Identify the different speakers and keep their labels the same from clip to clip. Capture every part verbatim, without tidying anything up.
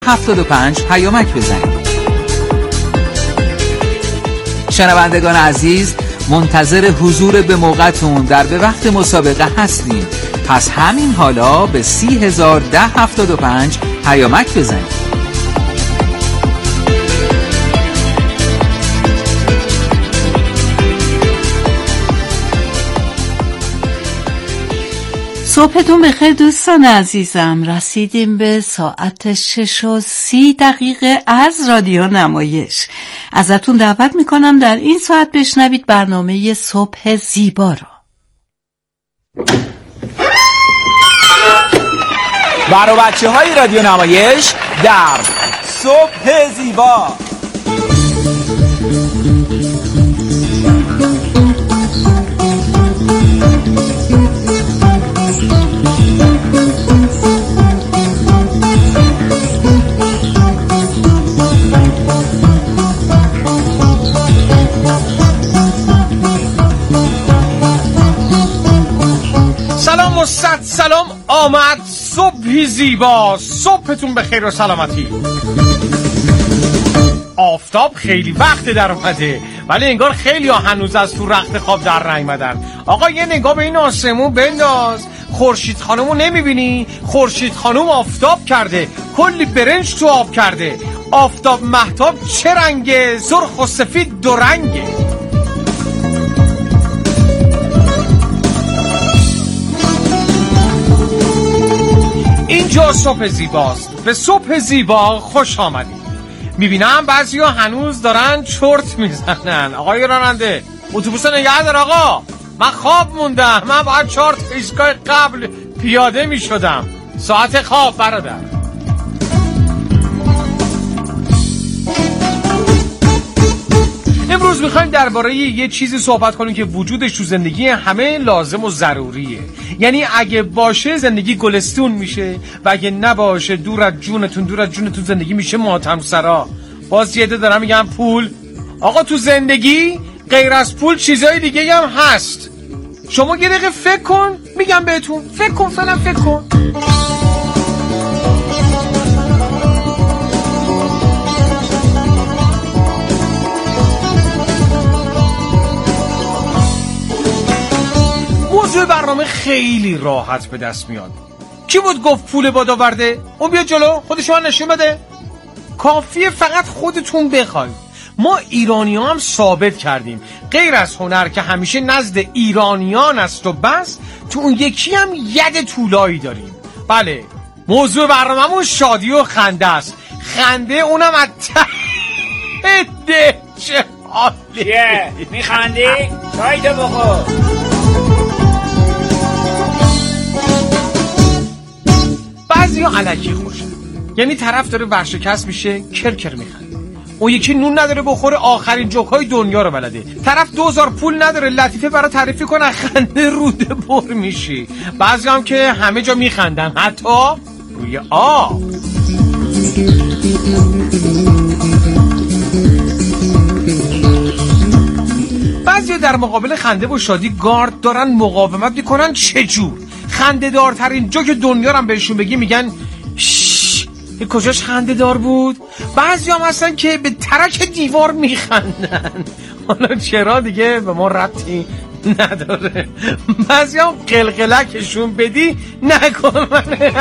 Speaker 1: هفتاد و پنج پیامک بزنید. شنوندگان عزیز، منتظر حضور به موقعتون در به وقت مسابقه هستیم. پس همین حالا به سی هزار ده هفتاد و پنج پیامک بزنید.
Speaker 2: صبحتون بخیر دوستان عزیزم. رسیدیم به ساعت شش و سی دقیقه از رادیو نمایش. ازتون دعوت میکنم در این ساعت بشنوید برنامه صبح زیبا رو.
Speaker 3: برای بچه های رادیو نمایش در صبح زیبا.
Speaker 4: سلام و صد سلام. آمد صبحی زیبا. صبحتون به خیر و سلامتی. آفتاب خیلی وقت در اومده، ولی انگار خیلی ها هنوز از تو رخت خواب در نیامدن. آقا یه نگاه به این آسمون بنداز. خورشید خانومو نمیبینی؟ خورشید خانوم آفتاب کرده، کلی برنج تو آب کرده. آفتاب مهتاب چه رنگه؟ سرخ و سفید دو رنگه. اینجا صبح زیباست. به صبح زیبا خوش آمدید. میبینم بعضیا هنوز دارن چرت میزنن. آقای راننده اتوبوس نگه دار آقا، من خواب موندم، من باید چهار تا ایستگاه قبل پیاده میشدم. ساعت خواب برادر. امروز میخوایم درباره یه چیزی صحبت کنیم که وجودش تو زندگی همه لازم و ضروریه. یعنی اگه باشه زندگی گلستون میشه و اگه نباشه دور از جونتون دور از جونتون زندگی میشه ماتم سرا. باز یه عده دارن میگن پول. آقا تو زندگی غیر از پول چیزای دیگه هم هست. شما یه دقیقه فکر کن، میگم بهتون فکر کن، فعلا فکر کن. موضوع برنامه خیلی راحت به دست میاد. کی بود گفت پول باد آورده؟ اون بیا جلو، خودش من نشون بده. کافیه فقط خودتون بخواید. ما ایرانیان هم ثابت کردیم غیر از هنر که همیشه نزد ایرانیان است و بس، تو اون یکی هم ید طولایی داریم. بله، موضوع برنامه‌مون شادی و خنده است. خنده اونم از ته ده. چه حالیه؟
Speaker 5: میخندی؟ چای تو بخور.
Speaker 4: بعضی ها علکی خوشن، یعنی طرف داره ورشکست میشه کرکر میخنده. اون یکی نون نداره بخوره آخرین جوکای دنیا رو بلده. طرف دوزار پول نداره لطیفه برای تعریفی کنه خنده روده پر میشی. بعضی هم که همه جا میخندن، حتی روی آب. بعضی در مقابل خنده و شادی گارد دارن، مقاومت میکنن. چجور؟ خنده دارترین جوک دنیا رو هم بهشون بگی میگن شش، این کجاش خنده دار بود؟ بعضی هم هستن که به ترک دیوار میخندن. حالا چرا دیگه به ما ربطی نداره. بعضی هم قلقلکشون بدی نکن من.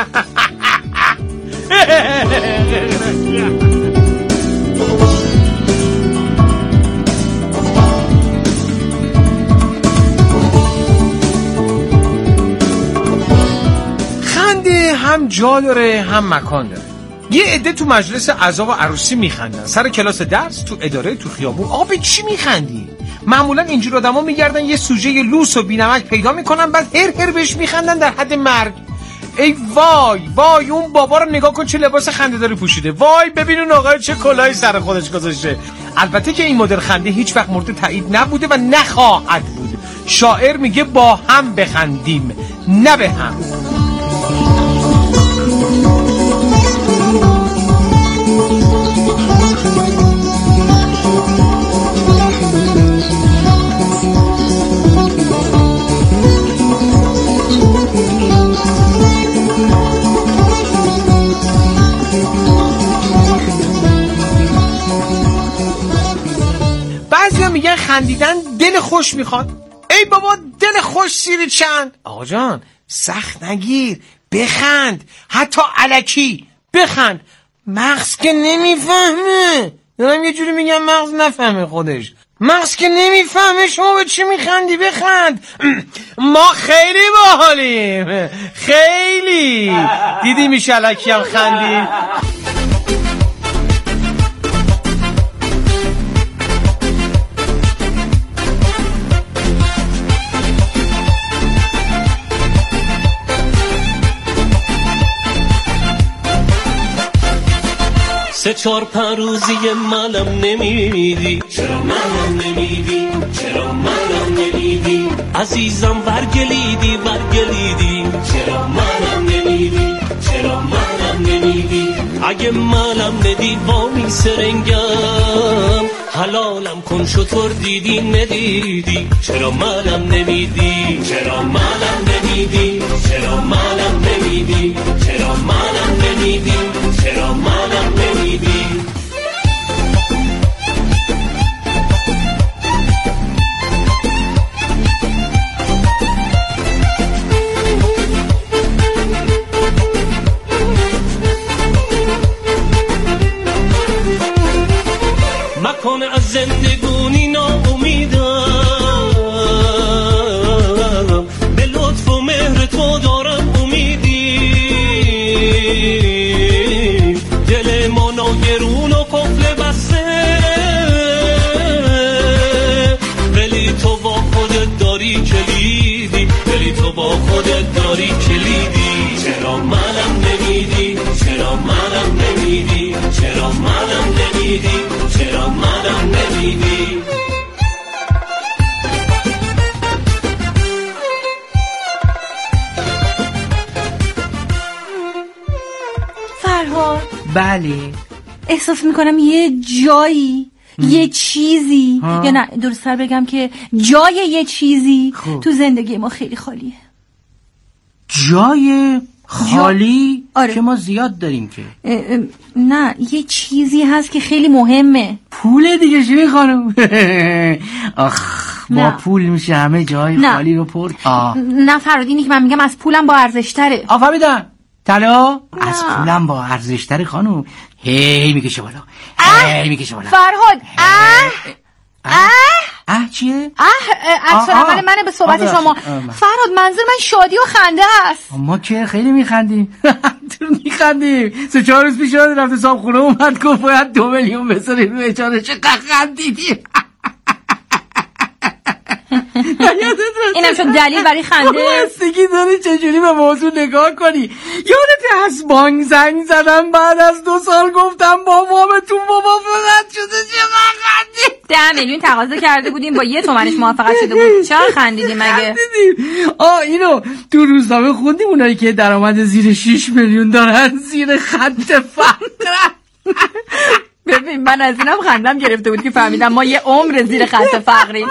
Speaker 4: هم جا داره هم مکان داره. یه عده تو مجلس عزا و عروسی میخندن، سر کلاس درس، تو اداره، تو خیابون. آقا به چی میخندی؟ معمولا اینجور آدما میگردن یه سوژه لوس و بی‌نمک پیدا میکنن، بعد هر هر بهش میخندن در حد مرگ. ای وای وای، اون بابا رو نگاه کن چه لباس خنده‌داری پوشیده. وای ببین اون آقا چه کلاهی سر خودش گذاشته. البته که این مدل خنده هیچ وقت مورد تایید نبوده و نخواهد بود. شاعر میگه با هم بخندیم، نه به هم. خندیدن دل خوش میخواد. ای بابا دل خوش سیر چند. آقا جان سخت نگیر، بخند، حتی الکی بخند. مغز که نمیفهمه. دارم یه جوری میگم مغز نفهمه خودش. مغز که نمیفهمه شما به چی میخندی، بخند. ما خیلی باحالیم، خیلی. دیدی میشه الکی هم خندی.
Speaker 6: سه چار پروزی منم نمیدی، چرا منم نمیدی، چرا منم نمیدی، عزیزم ورگلیدی ورگلیدی، چرا منم نمیدی، چرا منم نمیدی، اگه منم ندی وامی سرنگم، حلالم کن شطور دیدی ندیدی، چرا منم نمیدی، چرا منم نمیدی، چرا منم نمیدی، چرا منم نمیدی، چرا منم نمیدی. مکن از زندگونی ناامیدم، به لطف و مهر تو دارم امیدی، دل ما ناگرون و قفل بسته، ولی تو با خودت داری کلیدی، ولی تو با خودت داری کلیدی، چرا منم نمیدی، چرا منم نمیدی، چرا منم نمیدی، چرا منم نمیدی.
Speaker 7: فرهاد
Speaker 8: بله
Speaker 7: احساس میکنم یه جایی م. یه چیزی ها؟ یا نه درست‌تر بگم که جای یه چیزی خوب. تو زندگی ما خیلی خالیه.
Speaker 8: جای خالی
Speaker 7: جا... آره.
Speaker 8: که ما زیاد داریم که
Speaker 7: اه اه نه یه چیزی هست که خیلی مهمه.
Speaker 8: پول دیگه چی خانم؟ آخ با نه. پول میشه همه جای نه. خالی رو پر. آه.
Speaker 7: نه فرهاد اینی که من میگم از پولم با ارزش تره.
Speaker 8: آفهمیدم طلا از پولم با ارزش تره خانم. هی میکشه بالا هی میکشه بالا
Speaker 7: فرهاد. اه اه
Speaker 8: اه چیه؟
Speaker 7: اه عکس العمل منه به صحبت شما. فرهاد منظور من شادی و خنده است.
Speaker 8: ما که خیلی میخندیم. تو میخندیم. سه چهار روز پیش رفت صاحب خونه اومد گفت باید دو میلیون بذارید رو اجاره. چقدر خندیدیم.
Speaker 7: اینم شد دلیل برای خنده.
Speaker 8: بستگی داری چجوری به موضوع نگاه کنی. یادت از بانک زنگ زدم بعد از دو سال گفتم با وامتون موافقت شده چقدر خندید.
Speaker 7: ده میلیون تقاضا کرده بودیم با یه تومنش موافقت شده بود. چرا خندیدیم مگه؟
Speaker 8: خندیدیم. آه اینو تو روزنامه خوندیم اونایی که درآمد زیر شش میلیون دارن زیر خط فقر.
Speaker 7: ببین من از اینم خندم گرفته بود که فهمیدم ما یه عمر زیر خط فقریم.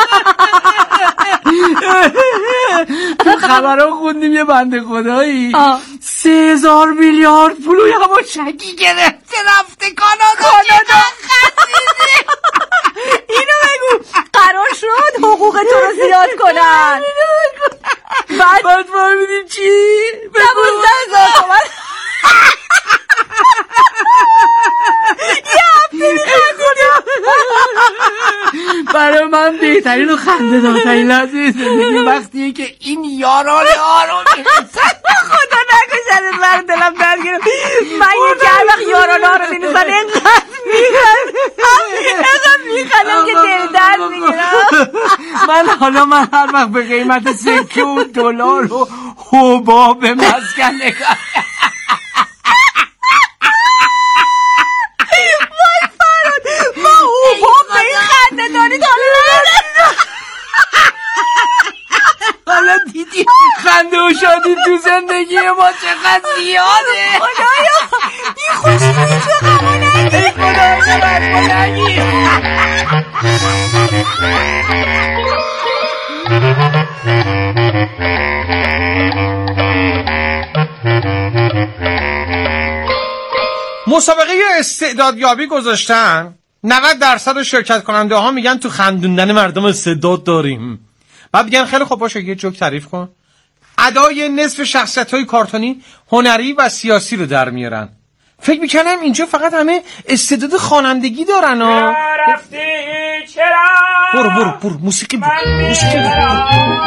Speaker 8: تو خبرها خوندیم یه بنده خدایی سه هزار میلیارد پولوی همون شکی گرفته رفته کانادا. کانادا
Speaker 7: اینو بگو قرار شد حقوق تو رو زیاد کنن.
Speaker 8: بعد بعد فهمیدیم چی؟
Speaker 7: دوازده هزار تومن یه هفته میخندیم.
Speaker 8: برای من بهترین و خنده دارترین لحظه زندگی وقتیه که این یاران آرام میرسن.
Speaker 7: خدا نکشد من دلم درد گرفت. من یکی هر وقت یاران آرام میرسن اینقدر میخندم اینقدر میخندم که دل درد میگیرم.
Speaker 8: من حالا من هر وقت به قیمت سکه و دلار و حباب مسکن نگاه حالا دیدی خنده و شادی تو زندگی ما چقدر زیاده.
Speaker 7: خدایا این خوشتویی چه قمانگی.
Speaker 8: ای خدایا چه قمانگی.
Speaker 4: مسابقه استعدادیابی گذاشتن نود درصد شرکت کننده ها میگن تو خندوندن مردم استعداد داریم. بعد میگن خیلی خوب باشه یه جوک تعریف کن. ادای نصف شخصیت های کارتونی هنری و سیاسی رو در میارن. فکر میکنم اینجا فقط همه استعداد خوانندگی دارن ها.
Speaker 5: رفتی چرا؟
Speaker 4: برو برو برو موسیقی برو موسیقی برو.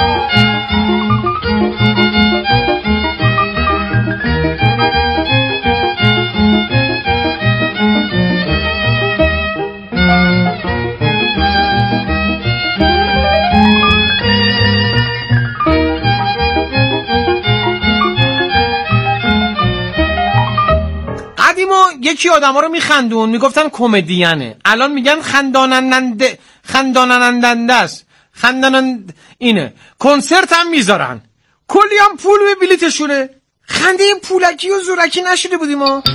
Speaker 4: قدیما یکی آدم ها رو میخندون میگفتن کمدینه، الان میگن خنداننده خنداننده است، خندانند اینه. کنسرت هم میذارن، کلی هم پول به بلیتشونه. خنده پولکی و زورکی نشیده بودیم ما.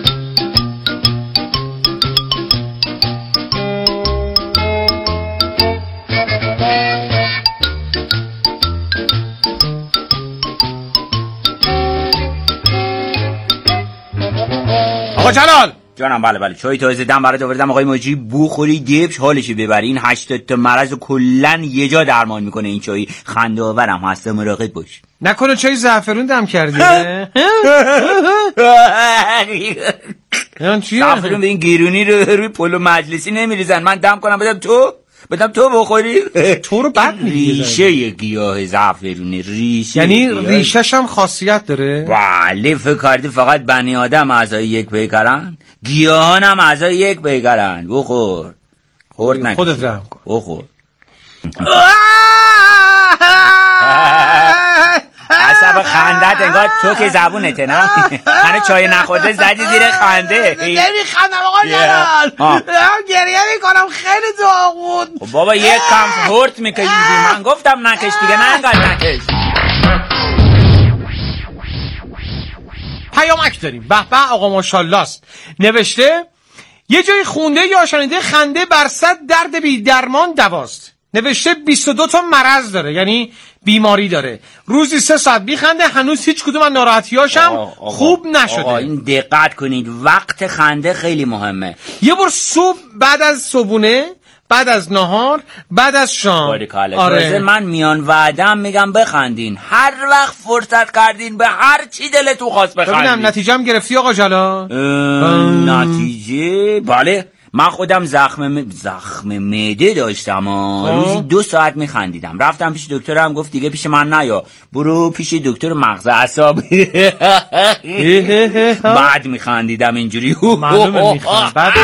Speaker 4: آقا جلال
Speaker 9: جانم. بله بله چای تازه دم برات آوردم آقای ماجی، بخوری دبش حالشو ببری. این هشتاد تا مرض کلا یه جا درمان میکنه این چای. خنده آورم هست، مراقب باش.
Speaker 4: نکنه چای زعفرون دم کردی؟
Speaker 9: زعفرون به این گیرونی رو روی پلو مجلسی نمیریزن. من دم کنم بدم تو بدم تو بخوری؟
Speaker 4: تو رو بد میگی.
Speaker 9: ریشه ی گیاه زعفرونی، ریشه
Speaker 4: یعنی ریشه‌ش هم خاصیت داره؟
Speaker 9: بله. فکر کردی فقط بنی آدم اعضای یک پیکرن؟ گیاهان هم اعضای یک پیکرن. بخور خورد نکن
Speaker 4: خودت رحم کن.
Speaker 9: بخور. عصب خندت انگار تو که زبونته نه؟ من چای نخورده زدی زیر خنده.
Speaker 4: نمیخندم آقا جلال، گریه میکنم خیلی داغون.
Speaker 9: خب بابا یک کم خورد میکشیدی. من گفتم نکش دیگه، نه انقدر نکش.
Speaker 4: پیامک داریم. به به آقا ماشاءالله است. نوشته یه جای خونده یا شنیده خنده بر صد درد بی درمان دواست. نوشته بیست و دو تا مرض داره، یعنی بیماری داره. روزی سه ساعت میخنده، هنوز هیچ کدوم از ناراحتیاشم خوب نشده.
Speaker 9: آقا این دقت کنید، وقت خنده خیلی مهمه.
Speaker 4: یه بار صبح بعد از صبحونه، بعد از نهار، بعد از شام.
Speaker 9: آره من میان وعدم میگم بخندین، هر وقت فرصت کردین به هر چی دلتون خواست بخندین.
Speaker 4: ببینم نتیجه هم گرفتی آقا جلال؟
Speaker 9: نتیجه بله. من خودم زخم م... زخم معده داشتم. روزی دو ساعت میخندیدم. رفتم پیش دکترم، گفت دیگه پیش من نیا، برو پیش دکتر مغز اعصاب. بعد میخندیدم اینجوری.
Speaker 4: معلومه میخندم بعد.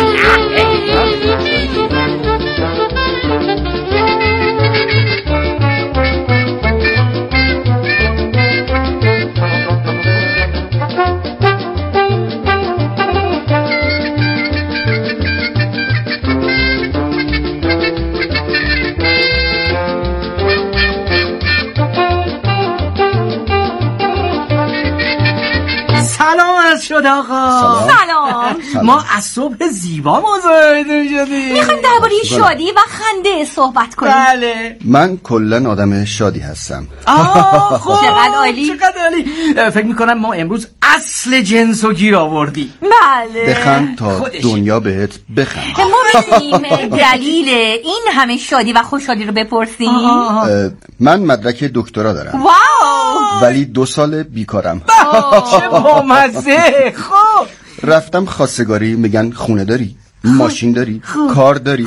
Speaker 8: شد آقا.
Speaker 7: سلام.
Speaker 8: ما از صبح زیبا مزاحم شدیم.
Speaker 7: میخوایم درباره شادی و خنده صحبت کنیم.
Speaker 8: بله.
Speaker 10: من کلا آدم شادی هستم.
Speaker 8: آه خب
Speaker 7: چقدر عالی.
Speaker 8: چقدر عالی. فکر میکنم ما امروز اصل جنسو گیر آوردی.
Speaker 7: بله.
Speaker 10: بخند تا دنیا بهت بخند.
Speaker 7: ما میتونیم دلیل این همه شادی و خوشحالی رو بپرسیم؟
Speaker 10: من مدرک دکترا دارم.
Speaker 7: واو.
Speaker 10: ولی دو سال بیکارم.
Speaker 8: چه بامزه. خب
Speaker 10: رفتم خواستگاری، میگن خونه داری، ماشین داری، کار داری.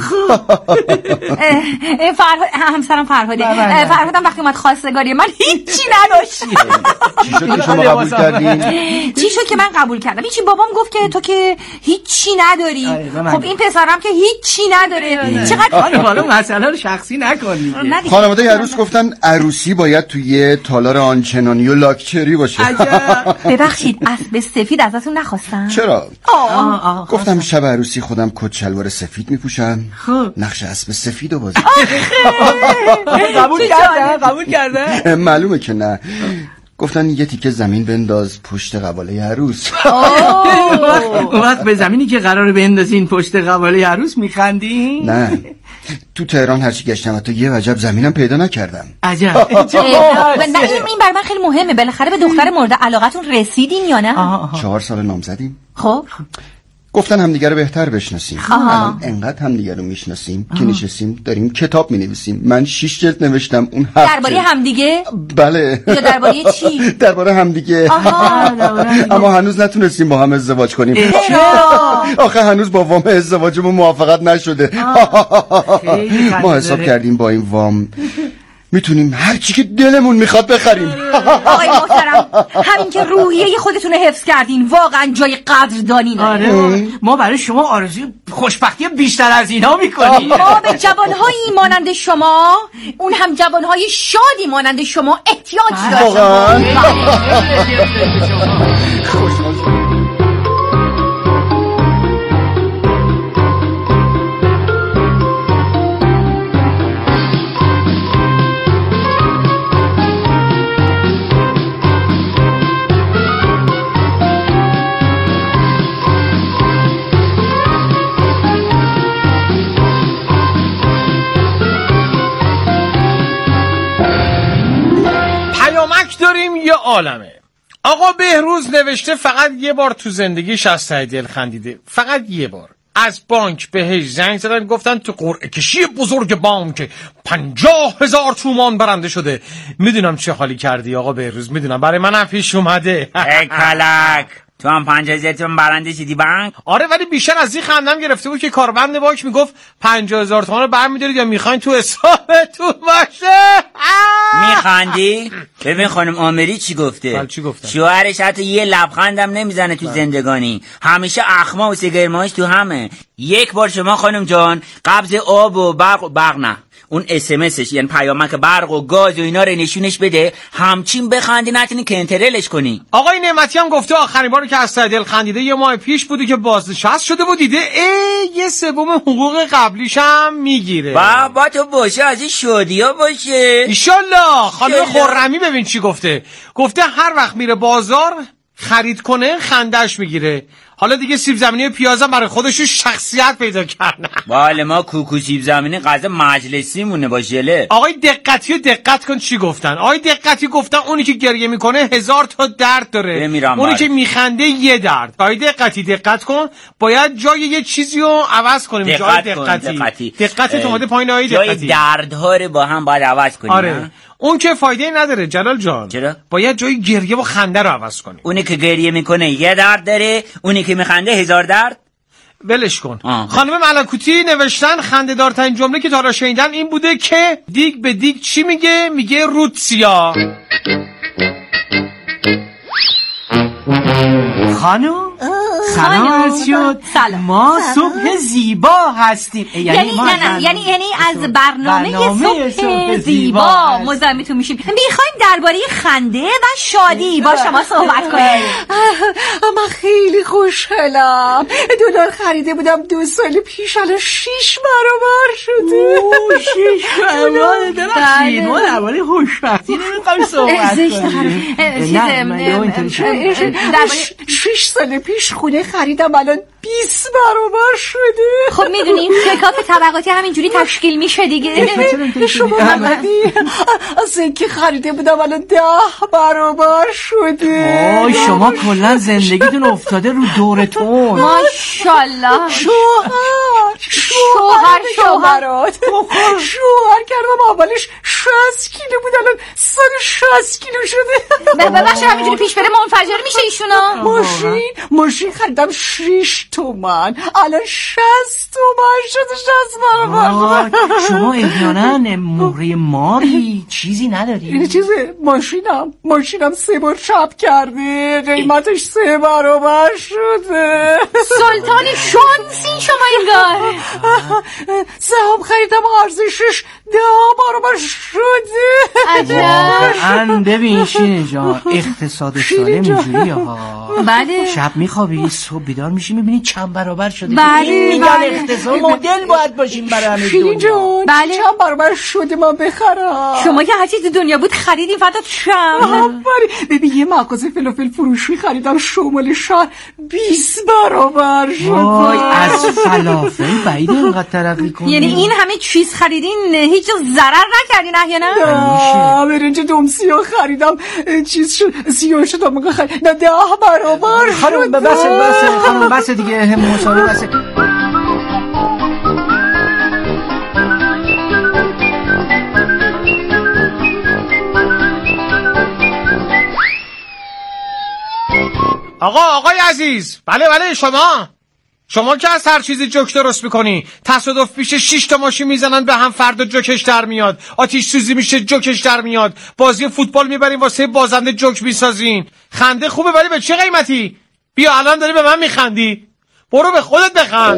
Speaker 7: فرهاد همسرم فرهاده. فرهادم وقتی اومد خواستگاری من هیچی نداشت.
Speaker 10: چی شد که شما قبول کردین؟
Speaker 7: چی شد که من قبول کردم؟ هیچی. بابام گفت که تو که هیچی نداری. خب این پسرم که هیچی نداره. چقدر
Speaker 8: حالا مسئله رو شخصی نکنید.
Speaker 10: خانواده عروس گفتن عروسی باید توی تالار آنچنانی و لاکچری باشه.
Speaker 7: ببخشید اسب سفید ازتون نخواستم؟
Speaker 10: چرا؟ گفتم شب عروسی خودم کت شلوار سفید میپوشم، نقش اسب سفیدو بازی.
Speaker 8: قبول کرده؟ قبول کرده؟
Speaker 10: معلومه که نه. گفتن یه تیکه زمین بنداز پشت قباله عروس.
Speaker 8: اون وقت به زمینی که قراره بندازین پشت قباله عروس میخندین؟
Speaker 10: نه، تو تهران هرچی گشتم حتی یه وجب زمینم پیدا نکردم.
Speaker 8: عجب.
Speaker 7: این این برای من خیلی مهمه. بالاخره به دختر مورد علاقتون رسیدین یا نه؟
Speaker 10: چهار سال نامزدیم.
Speaker 7: خب
Speaker 10: گفتن همدیگه رو بهتر بشناسیم. الان انقدر همدیگه رو میشناسیم که نشستیم داریم کتاب مینویسیم. من شش جلد نوشتم، اون هفت
Speaker 7: درباره همدیگه؟
Speaker 10: بله.
Speaker 7: یا درباره چی؟
Speaker 10: درباره همدیگه. اما هنوز نتونستیم با هم ازدواج کنیم.
Speaker 7: چرا؟
Speaker 10: آخه هنوز با وام ازدواجمون موافقت نشده. ما حساب کردیم با این وام میتونیم هر چی که دلمون میخواد بخریم.
Speaker 7: آقای محترم، همین که روحیه خودتون حفظ کردین واقعا جای قدردانی داره.
Speaker 8: آره، ما برای شما آرزوی خوشبختی بیشتر از اینا میکنیم.
Speaker 7: ما به جوانهایی مانند شما، اون هم جوانهای شادی مانند شما احتیاج داریم.
Speaker 10: واقعا
Speaker 4: یه عالمه. آقا بهروز نوشته فقط یه بار تو زندگیش از ته دل خندیده، فقط یه بار. از بانک بهش زنگ زدن گفتن تو قرعه کشی بزرگ بانک پنجاه هزار تومان برنده شده. میدونم چه حالی کردی آقا بهروز، میدونم، برای من هم پیش اومده.
Speaker 9: ای کلک، تو هم پنجاه هزار تومان برنده شدی بانک؟
Speaker 4: آره، ولی بیشتر از این خندم گرفته بود که کارمند بانک میگفت پنجاه هزار تومان رو برمی‌دارید یا میخواین تو حسابتون باشه.
Speaker 9: میخندی؟ ببین خانم آمری چی گفته؟
Speaker 4: بله، چی گفته؟
Speaker 9: شوهرش حتی یه لبخندم نمیزنه تو زندگانی، همیشه اخما و سگرماش تو همه. یک بار شما خانم جان قبض آب و برق و برق نه اون اس ام اسش یعنی پیامک برق و گاز و اینا رو نشونش بده، همچین بخندی نتونی کنترلش کنی.
Speaker 4: آقای نعمتی هم گفته آخرین باری که از ته دل خندیده یه ماه پیش بوده که بازنشسته شده و دیده ای یه سوم حقوق قبلیش هم میگیره.
Speaker 9: با با تو باشه، از این شادیا باشه
Speaker 4: ایشالله. خانم خرمی ببین چی گفته. گفته هر وقت میره بازار خرید کنه خندش میگیره. حالا دیگه سیب زمینی و پیازا برای خودشون شخصیت پیدا کردن.
Speaker 9: بله، ما کوکو سیب زمینی غذا مجلسی مونه با ژله.
Speaker 4: آقای دقتی و دقت کن چی گفتن. آقای دقتی گفتن اونی که گریه میکنه هزار تا درد داره،
Speaker 9: بمیرم
Speaker 4: اونی
Speaker 9: بار.
Speaker 4: که میخنده یه درد. آقای دقتی دقت کن، باید جای یه چیزی رو عوض کنیم.
Speaker 9: دقت
Speaker 4: جای
Speaker 9: دقتی
Speaker 4: دقتی دقت اومده پایین. آقای دقتی
Speaker 9: جای دردها رو با هم باید عوض کنیم.
Speaker 4: آره، اون که فایده نداره جلال جان.
Speaker 9: چرا؟
Speaker 4: باید جای گریه و خنده رو عوض کنیم.
Speaker 9: اونی که گریه میکنه یه درد داره، اونی که میخنده هزار درد.
Speaker 4: ولش کن.
Speaker 9: آه.
Speaker 4: خانم ملکوتی نوشتن خنده دارترین جمله که تا حالا شنیدن این بوده که دیگ به دیگ چی میگه؟ میگه روتسیا.
Speaker 8: خانم سلام شد.
Speaker 7: سلام.
Speaker 8: ما صبح زیبا هستیم.
Speaker 7: یعنی یعنی
Speaker 8: ما
Speaker 7: نه یعنی یعنی از برنامه, برنامه صبح زیبا مزاحمتون میشیم. میخوایم درباره خنده و شادی با شما صحبت کنیم.
Speaker 2: من خیلی خوشحالم. دلار خریده بودم دو سال پیش، الان شیش برابر شده.
Speaker 8: اوه شیش برابر دارم. ما درباره خوشبختی نمیخوایم صحبت کنیم.
Speaker 2: شیش سال پیش خونه خریدم، الان بیست برابر شده.
Speaker 7: خب میدونیم شکاف طبقاتی همینجوری تشکیل میشه دیگه.
Speaker 2: شما نمیدی از اینکه خریده بودم الان ده برابر شده.
Speaker 8: آی شما کلا زندگیتون افتاده رو دورتون.
Speaker 7: ماشاءالله.
Speaker 2: شوهر شوهر شوهرات شوهر کردم، اولش شصت کیلو بود الان صد و شصت کیلو شده.
Speaker 7: ببخشید همینجوری پیش بره منفجر میشه ایشونا.
Speaker 2: ماشین ماشین خریدم شش تومن، الان شصت تومن شده، شصت برابر شده.
Speaker 8: شما احیانا مهره ماری چیزی نداری؟
Speaker 2: این چیزه ماشینم ماشینم سه بار چپ کرده، قیمتش سه برابر شده.
Speaker 7: سلطان شانسی شما انگار.
Speaker 2: سهام خریدم ارزشش ده برابر شده.
Speaker 7: عجب.
Speaker 8: ببین شیرین جان اقتصاد سالم اینجوری ها.
Speaker 7: بله.
Speaker 8: شب میخوابی صبح بیدار میشی میبینی چند برابر شده.
Speaker 7: بله
Speaker 8: میگن
Speaker 7: بله.
Speaker 8: اقتصاد مدل باید باشیم برای همه
Speaker 2: شیرین جان
Speaker 7: بله.
Speaker 2: چند برابر شده من بخرم؟
Speaker 7: شما که هر چیز دنیا بود خریدین فقط شم.
Speaker 2: آفرین. ببین یه مغازه فلافل فروشی خریدم شمال شهر بیست برابر شد.
Speaker 8: وای از فلافل بعید اینقدر ترقی کنی.
Speaker 7: یعنی این همه چیز خریدین هیچ هیچ ضرر نکردین احیانا؟
Speaker 8: نه برنج دومسیو خریدم چیز شد سیو شد آمگاه خرید نه ده برابر
Speaker 4: خانم بسه بسه خانم بسه دیگه مصاحبه بسه. آقا آقای عزیز، بله بله شما شما که از هر چیزی جوک درست میکنی، تصادف پیش شش تا ماشین میزنن به هم، فردا جوکش در میاد، آتیش سوزی میشه جوکش در میاد، بازی فوتبال میبرین واسه بازنده جوک میسازین. خنده خوبه ولی به چه قیمتی؟ بیا الان داری به من میخندی، برو به خودت بخند.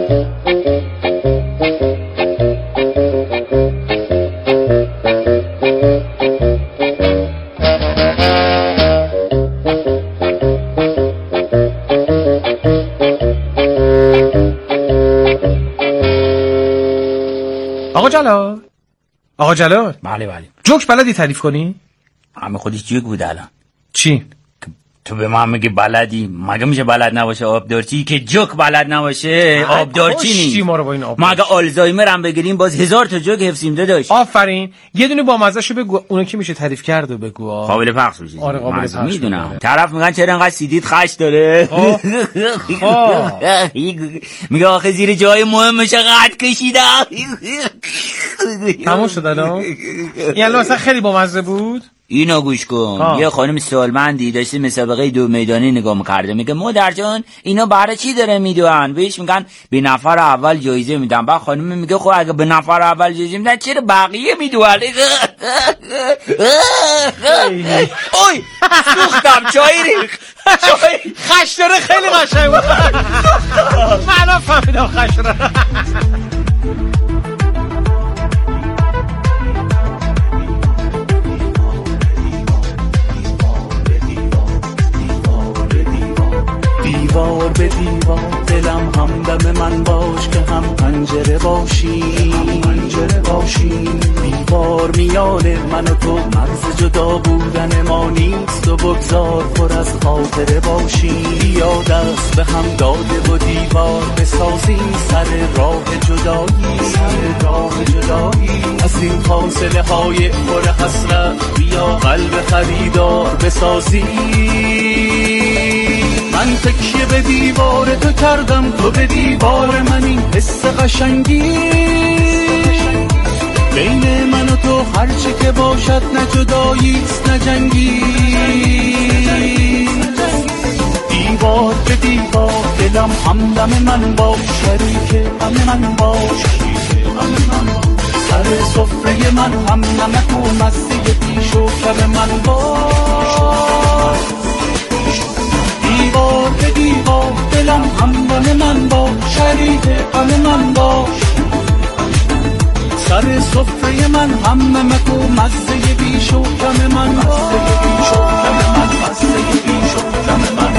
Speaker 4: آقا جلال آقا جلال
Speaker 9: بله بله
Speaker 4: جوک بلدی تعریف کنی؟
Speaker 9: همه خودش جوک بود الان.
Speaker 4: چی؟
Speaker 9: تو به من میگی بلدی، مگه میشه بلد نباشه آبدارچی؟ که جوک بلد نباشه آبدارچی نیست.
Speaker 4: ما رو با این
Speaker 9: ما اگه آلزایمر هم بگیریم باز هزار تا جوک حفظیم داداش.
Speaker 4: آفرین. یه دونه با مزهشو بگو، اونو کی میشه تعریف کرد و بگو.
Speaker 9: قابل پخش بشه.
Speaker 4: آره قابل پخش
Speaker 9: میدونم. طرف میگن چرا انقدر سیدیت خش داره؟ میگه آخه زیر جای مهمش قد کشیده.
Speaker 4: تموم شد الان؟ یعنی مثلا خیلی با مزه بود؟
Speaker 9: اینو گوش کن. یه خانم سالمندی داشته مسابقه دو میدانی نگاه می‌کرده، میگه مادر جان اینا برای چی داره میدوئن؟ بهش میگن به نفر اول جایزه میدن. بعد خانم میگه خب اگه به نفر اول جایزه میدن چرا بقیه میدوئن؟ اوی سوختم چای ریخت.
Speaker 4: خش داره خیلی قشنگ بود. من فهمیدم خش داره.
Speaker 6: دیوار به دیوار دلم همدم من باش که هم پنجره باشی هم پنجره باشی. دیوار میانه من و تو مرز جدا بودن ما نیست و بگذار پر از خاطره باشی. یا دست به هم داده و دیوار بسازی سر راه جدایی سر راه جدایی. از این فاصله های پر حسرت بیا قلب خریدار بسازی. من تکیه به دیوار تو کردم، تو به دیوار من این حس قشنگی. بین من و تو هرچی که باشد نه جداییست نه جنگی. دیوار به دیوار دلم همدم من باش، شریک غم من باش، سر سفره من هم نمک و مزه پیش و کم من باش. دیوار به دیوار دلم همدم من باش، شریک غم من باش، سر سفره من هم نمک و مزه بیش و کم من باش، مزه بیش و کم من، مزه بیش و کم من.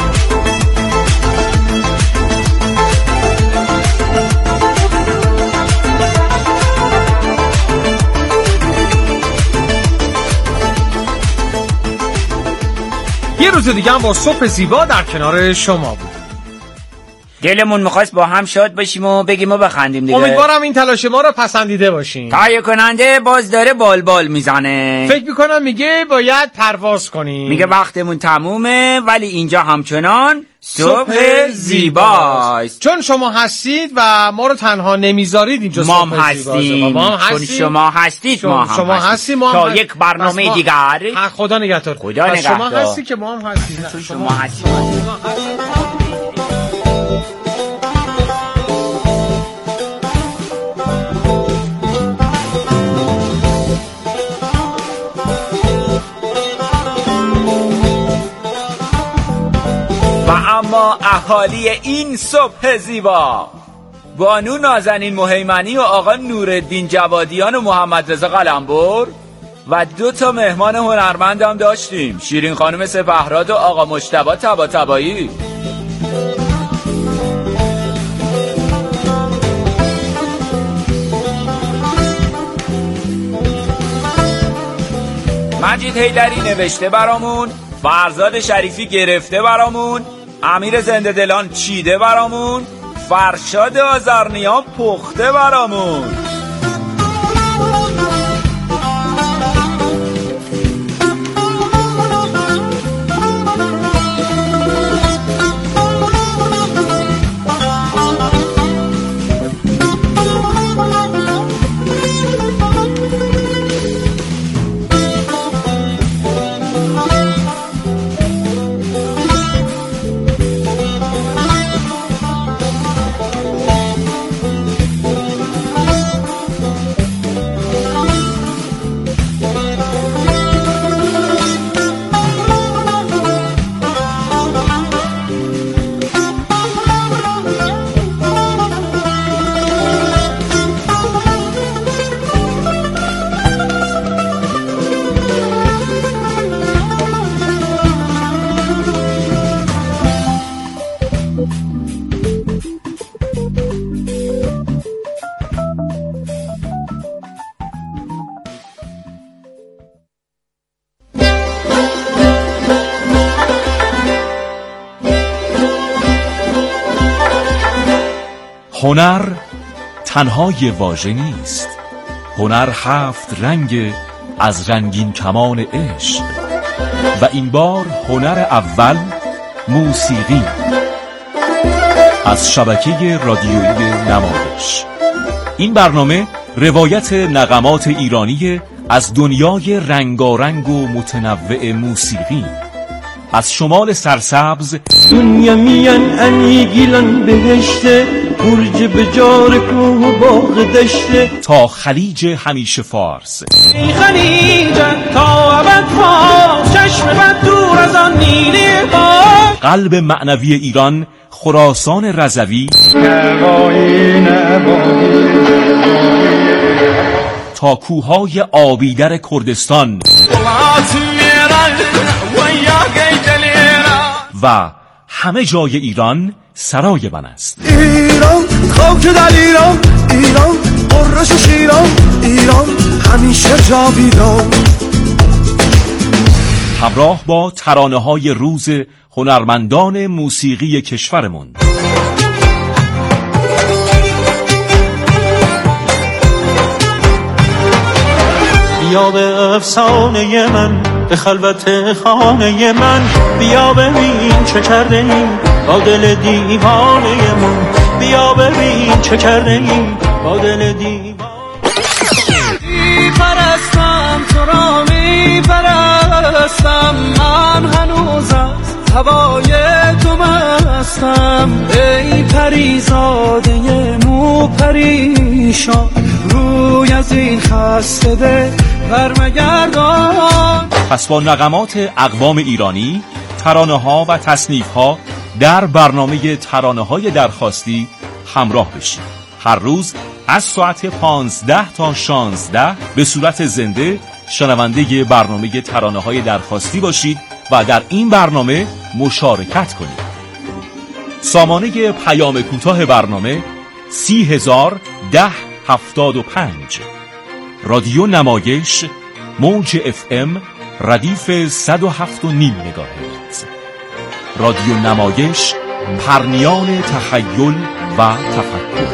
Speaker 4: یه روز دیگه هم با صبح زیبا در کنار شما بود.
Speaker 9: دلمون میخواست با هم شاد باشیم و بگیم و بخندیم دیگه.
Speaker 4: امیدوارم این تلاش ما رو پسندیده باشین.
Speaker 9: تهیه کننده باز داره بال بال میزنه.
Speaker 4: فکر میکنم میگه باید پرواز کنیم.
Speaker 9: میگه وقتمون تمومه ولی اینجا همچنان صبح زیباست.
Speaker 4: چون شما هستید و ما رو تنها نمیذارید اینجا
Speaker 9: ما
Speaker 4: صبح
Speaker 9: هستیم.
Speaker 4: ما هم
Speaker 9: چون شما هستید
Speaker 4: شما
Speaker 9: ما هم
Speaker 4: شما هستیم. ما
Speaker 9: تا یک برنامه
Speaker 4: ما...
Speaker 9: دیگر.
Speaker 4: خدا نگهدار.
Speaker 9: خدا نگهدار.
Speaker 4: شما هستی که ما هم هستیم.
Speaker 9: چون شما هستید.
Speaker 3: اما اهالی این صبح زیبا، بانو نازنین مهیمنی و آقا نورالدین جوادیان و محمد رضا قلمبر و دو تا مهمان هنرمند هم داشتیم، شیرین خانم سپهراد و آقا مجتبی طباطبایی. مجید حیدری نوشته برامون، فرزاد شریفی گرفته برامون، امیر زنده دلان چیده برامون، فرشاد آذرنیا پخته برامون.
Speaker 11: هنر تنها یه واژه نیست، هنر هفت رنگ از رنگین کمان عشق و این بار هنر اول موسیقی از شبکه رادیویی نمایش. این برنامه روایت نغمات ایرانی از دنیای رنگارنگ و متنوع موسیقی، از شمال سرسبز
Speaker 6: دنیا میان انی گیلان بهشته، برج بجار کوه و باغ دشته،
Speaker 11: تا خلیج همیشه فارس.
Speaker 6: ای خلیج تا ابد فارس، چشم بد دور از آن نیلی باغ.
Speaker 11: قلب معنوی ایران خراسان رضوی تا کوههای آبیدر کردستان و همه جای ایران سرای من است.
Speaker 6: ایران خاک در ایران، ایران قرش و شیران، ایران همیشه جاویدان.
Speaker 11: همراه با ترانه‌های روز هنرمندان موسیقی کشورمون.
Speaker 6: بیا به افسانه من، به خلوت خانه من، بیا ببین چه کرده این با دل دیوانه من، بیا ببین چه کرده این با دل دیوانه. میپرستم تو را میپرستم، من هنوز از هوای تو مستم. ای پریزاده مو پریشان، روی از این خسته دل برمگردان.
Speaker 11: پس با نغمات اقوام ایرانی، ترانه ها و تصنیف ها در برنامه ترانه های درخواستی همراه بشید. هر روز از ساعت پانزده تا شانزده به صورت زنده شنونده برنامه ترانه های درخواستی باشید و در این برنامه مشارکت کنید. سامانه پیام کوتاه برنامه سی هزار ده هفتاد و پنج. رادیو نمایش موج اف ام ردیف صد و هفت و نیم مگاهرتز. رادیو نمایش، پرنیان تخیل و تفکر.